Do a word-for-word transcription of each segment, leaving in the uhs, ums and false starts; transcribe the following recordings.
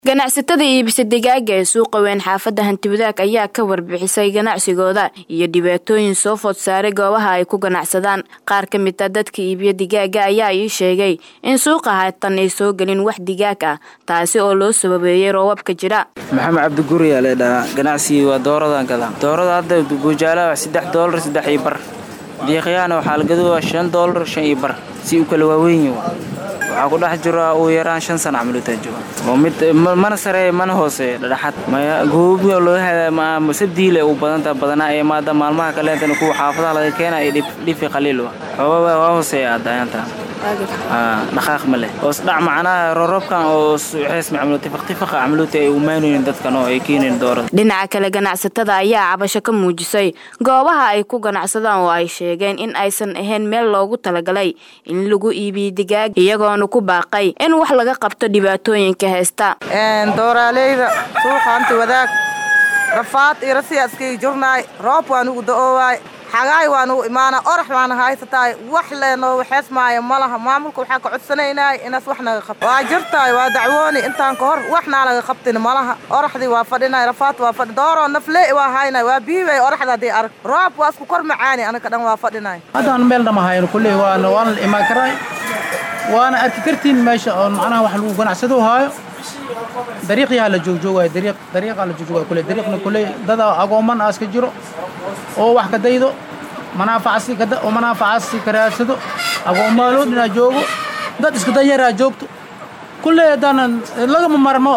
ganacsatada iibisa digaaga ee suuqa weyn xaafadda Hantiwadaag ayaa ka warbixisay ganacsigooda iyo dhibaatooyin soo food saaray goobaha ay ku ganacsadaan. Qaar ka mid ah dadka iibiya digaaga ayaa ii sheegay in suuqa haatan ay soo galin wax digaag ah, taasi oo loo sababeeyay roobabka jira. Maxamed Cabdi Guri ayaa leedahay ganacsiga waa dooradan gadan. Doorada hadda bujaala saddex doolar saddex iyo bar. Diiqyana waxa la gadaa shan doolar shan iyo bar. Si u kala waaweyn waxa ku dhex jira oo yaraan shan sano camal u taajiro oo mid mana sare mana hoose dhaxad ma goob loo hada ma masadiile u badanta badana ee maada maalmaha kale inta ku xaafadaha laga keenay dhif qaliil oo hoose aadaanta ah dhaqaaq male oo dhac macnaha roobkan oo xees macmuul tifaq camaluute ay u maaneen dadkan oo ay keeneen doorada. Dhinaca kale ganacsatada ayaa cabasho ka muujisay goobaha ay ku ganacsadaan oo ay sheegeen in aysan ahayn meel loogu talagalay in lagu iibiyo digaag iyagoo ku baaqay in wax laga qabto dhibaatooyinka haysta. Een dooraaleyda suuqa Hantiwadaag rafaad iyo rasiyaskii jurnaay roob waan ugu da'ooway xagaay waan u imaana orax waan haysatay wax leeno waxaas maayo malaha maamulka waxa ka codsanaynaa inaas wax naga qabto waa jirtay waa dacwooni intaan ka hor waxna laga qabtin malaha oraxdi waa fadhinay rafaad waa fadhi dooro nafle waa haynay waa biibay oraxda hadii arag roob waa isku kor macaani anaga dhan waa fadhinay hadaan meel dhama hayno kullee waan waan imaan karay وانا أركترتين ماشي معناها واحد لو جناعسدوا هاي طريقي على جوجو طريق طريق على جوجو كل طريقنا كله ده أقومن أسك جرو أو واحد كده يدو منافع أسي كده ومنافع أسي كراسدو أقومالو دنا جوجو ده تسكت يرى جوجتو كله ده لقى مرمى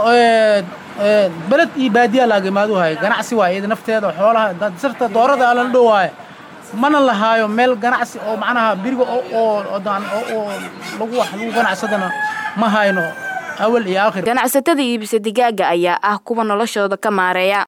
بلد إبادية لقى ما دو هاي جناعسي وايد نفته ده حوالها ده صرت دورة ده على الدو هاي mana la haayo meel ganacsi oo macnaha biriga oo oo daan oo lagu wax lagu ganacsadana ma hayno awal iyo aakhir. Ganacsatada iibisa digaaga ayaa ah kuwa noloshooda ka maareeya.